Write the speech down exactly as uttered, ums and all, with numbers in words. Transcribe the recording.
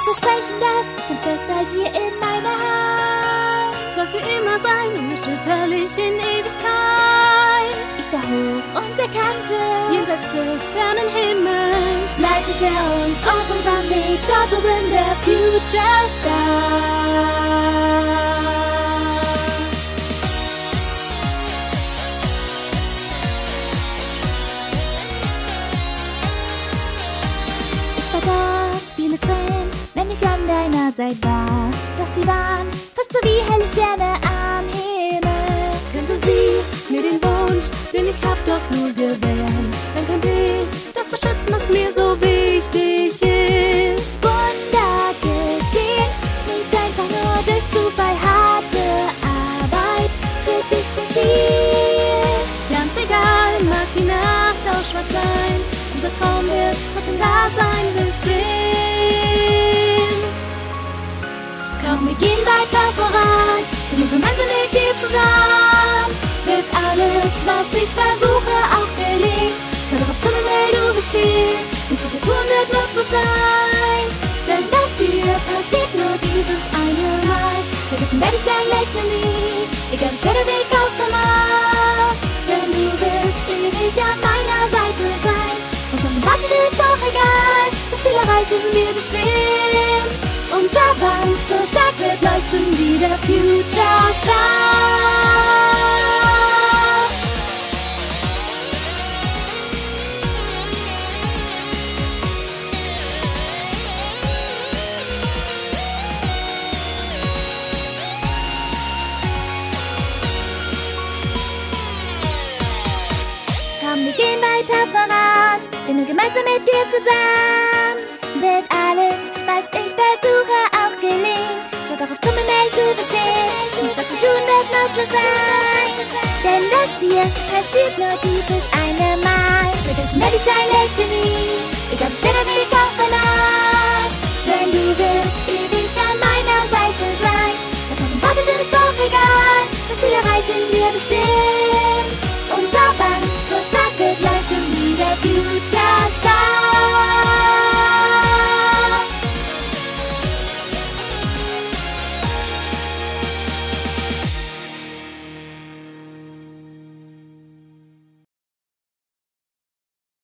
das Versprechen, das ich ganz fest halt hier in meiner Hand. Soll für immer sein, unerschütterlich in Ewigkeit. Ich sah hoch und erkannte, jenseits des fernen Himmels leitet er uns auf unserem Weg, dort oben der Future Star. Vergaß viele Tränen, wenn ich an deiner Seite war. Doch sie waren fast so wie helle Sterne am Himmel. Könnte sie mir den Wunsch, den ich hab, doch nur gewähren, dann könnte ich das beschützen, was mir so wichtig ist. Wunder geschehen, nicht einfach nur durch Zufall, harte Arbeit führt dich zum Ziel. Ganz egal, mag die Nacht auch schwarz sein, unser Traum wird trotzdem da sein, bestimmt. Komm, wir gehen weiter voran, denn nur gemeinsam mit dir zusammen wird alles, was ich versuche, auch gelingen. Schau doch auf zum Himmel, du bist Ziel, nichts, was wir tun, wird nutzlos sein. Denn das hier passiert nur dieses eine Mal. Vergessen werde ich dein Lächeln nie, egal wie schwer der Weg auch so mag. Denn du wirst ewig an meiner Seite sein. Und wenn es wartet, ist doch egal, das Ziel erreichen wir bestimmt. Unser Band so stark wird leuchten wie der Future Star. Komm, wir gehen weiter voran, denn nur gemeinsam mit dir zusammen wird alles, was ich versuche, auch gelingen. Schau doch auf zum Himmel, du bist sehen, und was wir tun, wird nutzlos sein. Denn das hier passiert nur dieses eine Mal. Vergessen werde ich dein Lächeln nie, egal wie schwer der Weg auch verlag. Denn du wirst ewig an meiner Seite sein. Was auf uns wartet, ist doch egal, das Ziel erreichen wir bestimmt. Unser Band so stark wird leuchten wie der Future